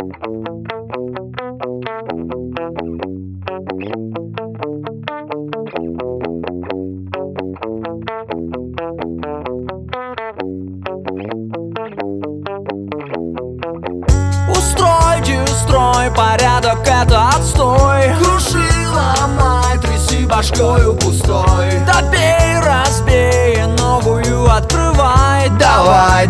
Устрой порядок, это отстой. Круши, ломай, тряси башкою пустой. Добей, разбей, новую открывай. Давай,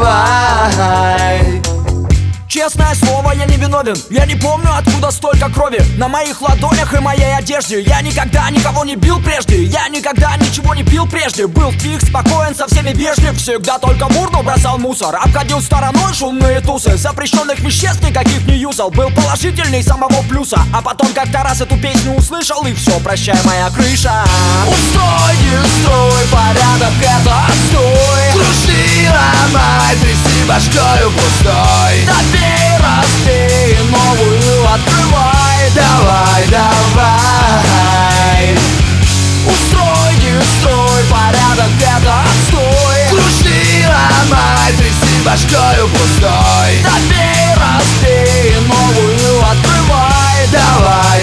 давай. Честное слово, я не виновен. Я не помню, откуда столько крови на моих ладонях и моей одежде. Я никогда никого не бил прежде. Я никогда ничего не пил прежде. Был тих, спокоен, со всеми вежлив. Всегда только в урну бросал мусор. Обходил стороной шумные тусы. Запрещенных веществ никаких не юзал. Был положительный самого плюса. А потом как-то раз эту песню услышал, и все, прощай, моя крыша. Устрой, дестрой, порядок, это отстой. Круши, ломай, тряси башкою пустой. Добей, разбей, новую открывай. Давай, давай. Устрой, дестрой, порядок, это отстой. Круши, ломай, тряси башкою пустой. Добей, разбей, новую открывай. Давай,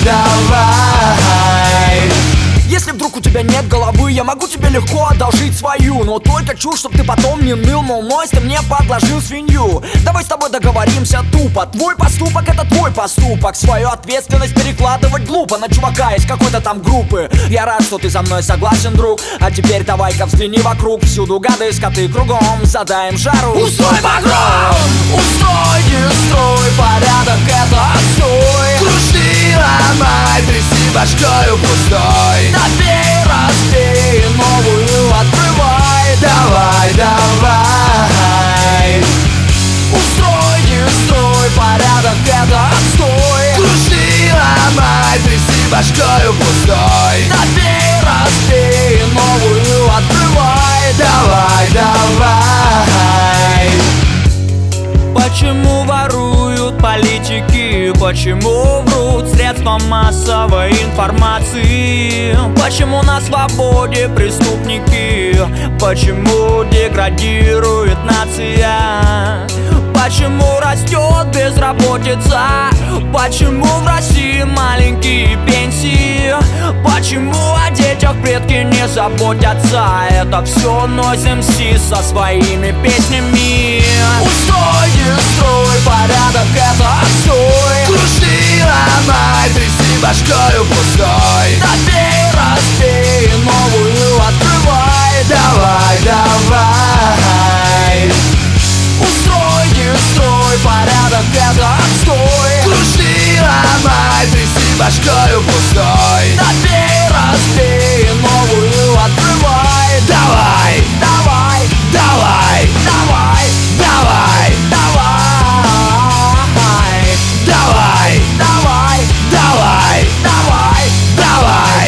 давай. Если вдруг у тебя нет головы, я могу тебе легко одолжить свою. Но только чушь, чтоб ты потом не ныл, мол, Нойз, ты мне подложил свинью. Давай с тобой договоримся тупо. Твой поступок — это твой поступок. Свою ответственность перекладывать глупо на чувака из какой-то там группы. Я рад, что ты со мной согласен, друг. А теперь давай-ка взгляни вокруг. Всюду гады, скоты кругом. Задаем жару. Устрой погром! Устрой, дестрой, порядок, это отстой. Круши, ломай, тряси башкою пустой. Добей, разбей, новую открывай. Давай, давай. Устрой, дестрой, порядок, это отстой. Круши, ломай, тряси башкою пустой. Добей, разбей, новую открывай. Давай, давай. Почему воруют политики? Почему врут средства массовой информации? Почему на свободе преступники? Почему деградирует нация? Почему растет безработица? Почему в России маленькие пенсии? Почему о детях предки не заботятся? Это все Нойз МС со своими песнями. Устрой, дестрой, порядок, это отстой. Круши, ломай, тряси башкою пустой. Добей, разбей, новую открывай. Давай, давай. Устрой, дестрой, порядок, это отстой. Круши, ломай, тряси башкою пустой. Добей, разбей, новую открывай. Давай, давай, давай, давай, давай, давай, давай, давай, давай, давай, давай,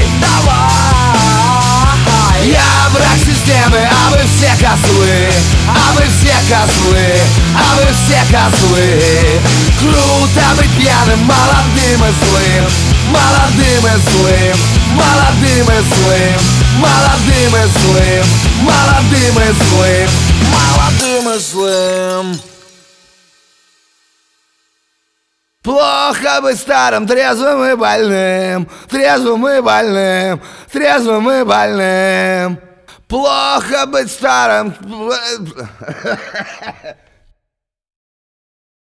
давай. Я враг системы, а вы все козлы. А вы все козлы, а вы все козлы. Круто быть пьяным, молодым и злым. Молодым и злым, молодым и злым. Молодым и злым, молодым и злым. Молодым и злым. Плохо быть старым, трезвым и больным. Трезвым и больным, трезвым и больным. Плохо быть старым.